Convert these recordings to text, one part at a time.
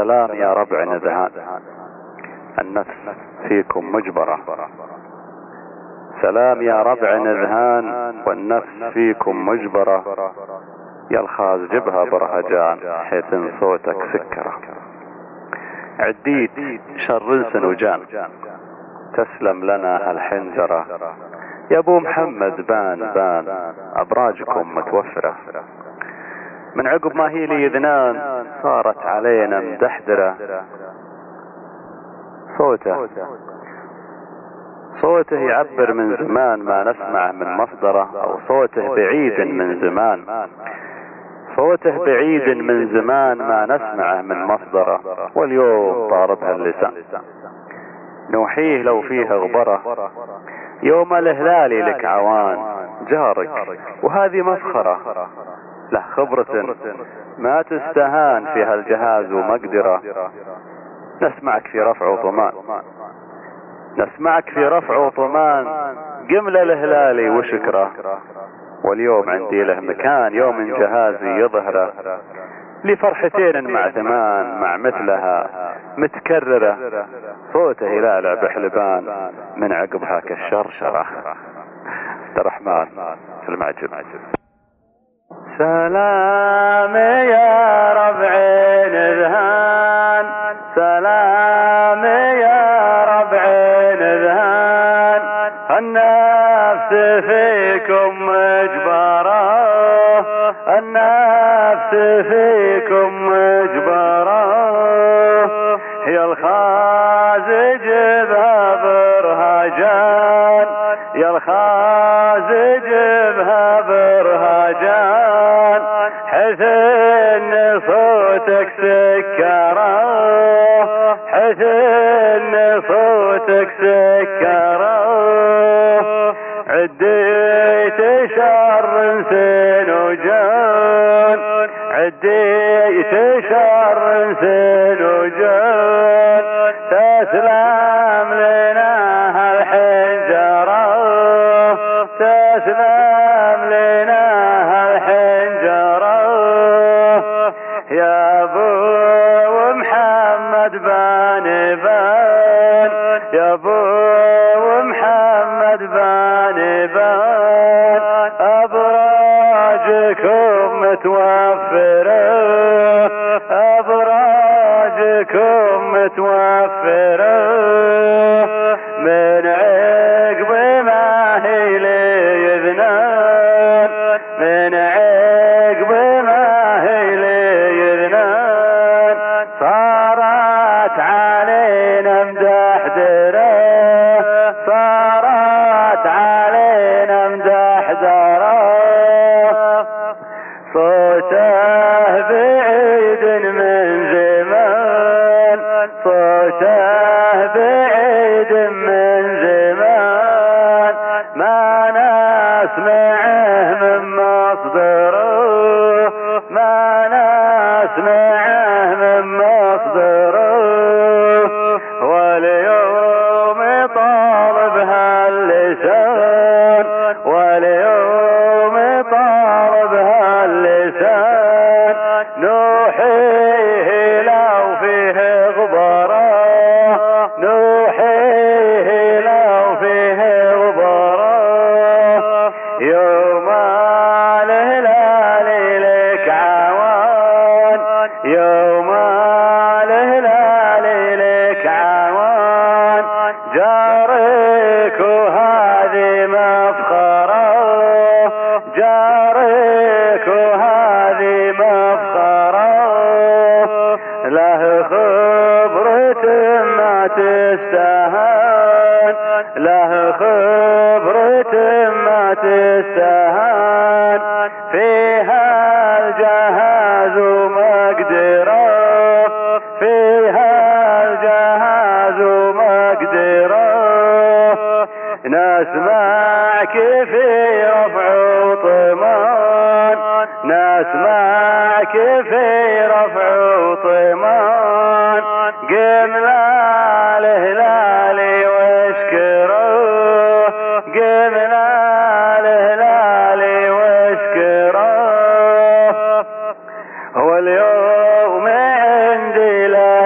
سلام يا ربع نذهان، النفس فيكم مجبرة. سلام يا ربع نذهان والنفس فيكم مجبرة، يا الخاز جبها برهجان حيث صوتك سكرة. عديت شر سنوجان تسلم لنا هالحنجرة، يا ابو محمد بان ابراجكم متوفرة. من عقب ما هي لي اذنان صارت علينا مدحدرة، صوته يعبر من زمان ما نسمع من مصدره، او صوته بعيد من زمان، صوته بعيد من زمان ما نسمعه من مصدره، واليوم طاربها اللسان نوحيه لو فيه غبره. يوم الهلال لك عوان جارك وهذه مفخرة، له خبرة ما تستهان في هالجهاز ومقدرة. نسمعك في رفع وطمان، نسمعك في رفع وطمان، قمل الهلالي وشكره. واليوم عندي له مكان يوم جهازي يظهره، لفرحتين مع ثمان مع مثلها متكررة، صوته يلعلع بحلبان من عقبها كالشرشرة. عبد الرحمن المعجب. سلام يا ربع نذهان، سلام يا ربع نذهان، النفس فيكم مجبرة، النفس فيكم مجبرة، يا الخاز جبها برهجان، يا الخاز جبها برهجان، حيث ان صوتك سكره، حيث ان صوتك سكره. عديت شر سنوجان، عديت شر سنوجان، تسلم لنا هالحنجرة، تسلم لنا هالحنجرة، يا ابو محمد بان، يا ابو محمد بان، ابراجكم متوفرة، ابراجكم متوفرة، من عقب ما هي لي اذنان، من عقب ما هي لي اذنان، صارت علينا مدحدرة، صارت علينا مدحدرة، صوته بعيد من زمان، صوته بعيد من زمان، ما نسمعه من مصدره، ما نسمعه من مصدره، واليوم طالب هاللسان، واليوم طالب هاللسان، نوحيه لو فيه غبره، نوحيه لو فيه غبره، يوم الهلال لك عوان، يوم الهلال لك عوان، جارك وهذه مفخرة، جارك وهذه مفخرة، له خبرة ما تستهان، له خبرة ما تستهان، فيها الجهاز ومقدره، فيها الجهاز ومقدره، نسمعك في رفع وطمان، نسمعك في رفع وطمان، قمل الهلال واشكره، قمل الهلال واشكره، واليوم عندي له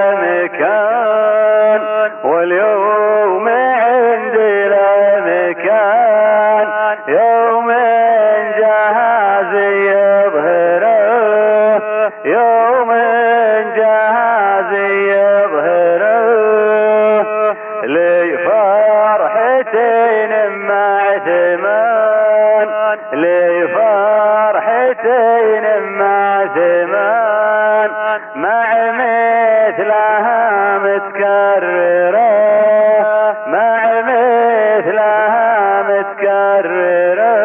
متكررة مع مثلها متكررة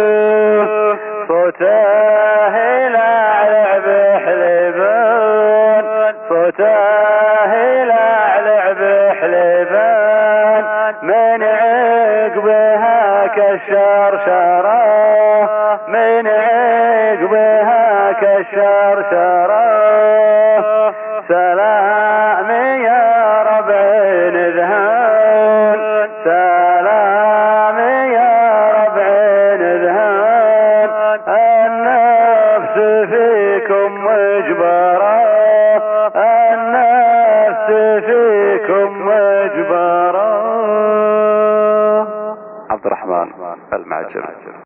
صوته يلعلع بحلبان صوته يلعلع بحلبان من عقبها كالشرشرة من عقبها كالشرشرة سلام يا ربع نذهان سلام يا ربع نذهان النفس فيكم مجبرة النفس فيكم مجبرة. عبد الرحمن المعجم.